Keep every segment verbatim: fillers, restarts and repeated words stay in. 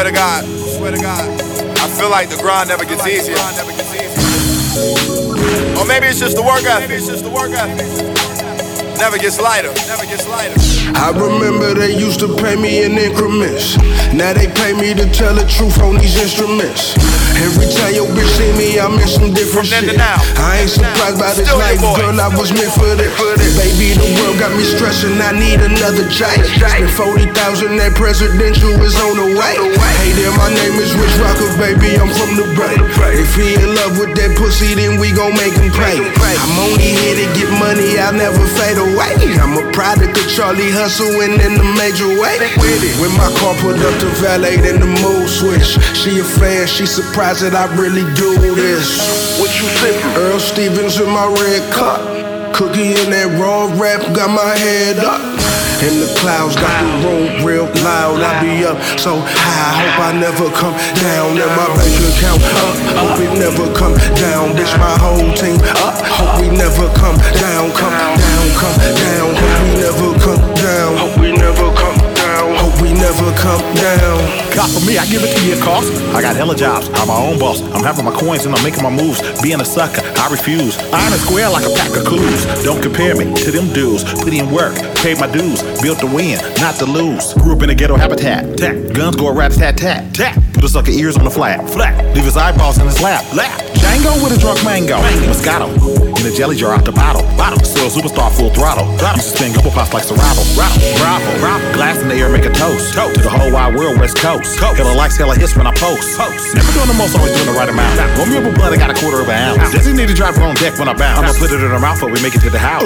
Swear to God, swear to God, I feel like the grind never gets easier. Or maybe it's just the work ethic. Maybe it's just the work ethic. Never gets lighter, never gets lighter. I remember they used to pay me in increments. Now they pay me to tell the truth on these instruments. Every time your bitch see me, I'm in some different From shit. now. I ain't surprised by this Still life, girl, I was meant for this. Baby, the world got me stressing, I need another change. Spend forty thousand, that presidential is on the way. Hey there, my name is Rich Rocker, baby, I'm from the Bay. If he in love with that pussy, then we gon' make him pay. I'm only here to get money, I'll never fade away. I'm a product of Charlie hustling in the major way. When my car pulled up to valet, then the mood switch. She a fan, she surprised that I really do this. What you sippin'? Earl Stevens in my red cup. Cookie in that raw rap, got my head up. In the clouds, got the room real loud. I be up so high, I hope I never come down. And my bank account up, hope it never come down. Bitch, my whole team up, hope we never come down. Come down, come down, hope we never come down. Hope we never come down, hope we never come down. God, for me, I give it to you at cost. I got hella jobs, I'm my own boss. I'm having my coins and I'm making my moves. Being a sucker, I refuse. Iron and square like a pack of clues. Don't compare me to them dudes. Put in work, paid my dues. Built to win, not to lose. Grew up in a ghetto habitat. Tat. Guns go a rat-a-tat-tat. Put a sucker ears on the flat. Flat. Leave his eyeballs in his lap. Lap. Django with a drunk mango. mango. Moscato. In a jelly jar out the bottle. Bottle. Still a superstar full throttle. Throttle. Used to spin couple pops like Serato. Rattle. Bravo. Bravo. Glass in the air make a toast. Toast. To the whole wide world, West Coast. Coast. Hella likes, hella hits when I post. Post. Never doing the most, always doing the right amount. Roll me up a blunt, I got a quarter of an ounce. Designated driver on deck when I bounce. I'ma put it in her mouth before we make it to the house.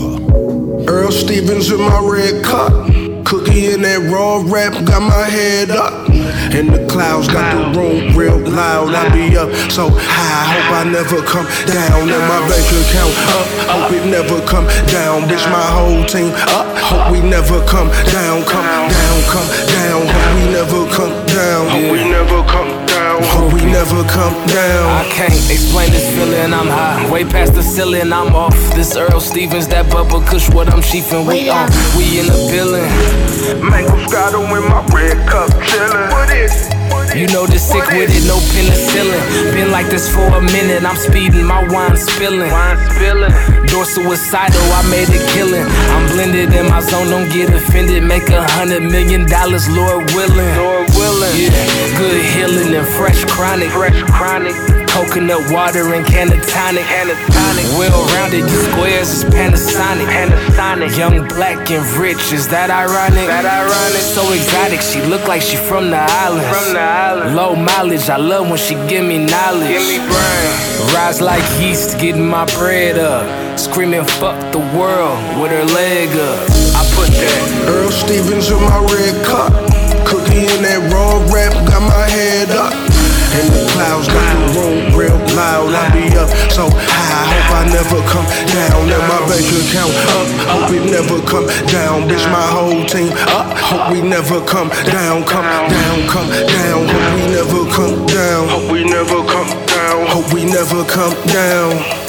Earl Stevens in my red cup. Cookie in that raw rap, got my head up. In the clouds, got the room real loud. I be up so high, I hope I never come down. And my bank account up, hope it never come down. Bitch, my whole team up, hope we never come down. Come down, come down, hope we never come down. Hope we never come down, hope we never come down. I can't explain this feeling, I'm high. Way past the ceiling, I'm off. This Earl Stevens, that Bubba Kush, what I'm chiefin', we on. We in the building. Mango Scotto in my red cup, chillin'. What is it? You know this sick with it, no penicillin. Been like this for a minute, I'm speeding, my wine spilling. Wine spilling. Door suicidal, I made a killing. I'm blended in my zone, don't get offended. Make a hundred million dollars, Lord willing. Lord willing. Yeah, good healing and fresh chronic. Fresh chronic. Coconut water and can of tonic. Well-rounded, you squares is Panasonic. Panasonic. Young, black, and rich, is that ironic? That ironic. So exotic, she look like she from the islands. From the island. Low mileage, I love when she give me knowledge. Give me brain. Rise like yeast, getting my bread up. Screaming fuck the world with her leg up. I put that. Earl Stevens in my red cup. Cookie in that raw rap, got my head up. In the clouds, got the room real loud. I be up so high, I hope I never come down. And my bank account up, hope it never come down. Bitch, my whole team up, hope we never come down. Come down, come down, hope we never come down. Hope we never come down, hope we never come down.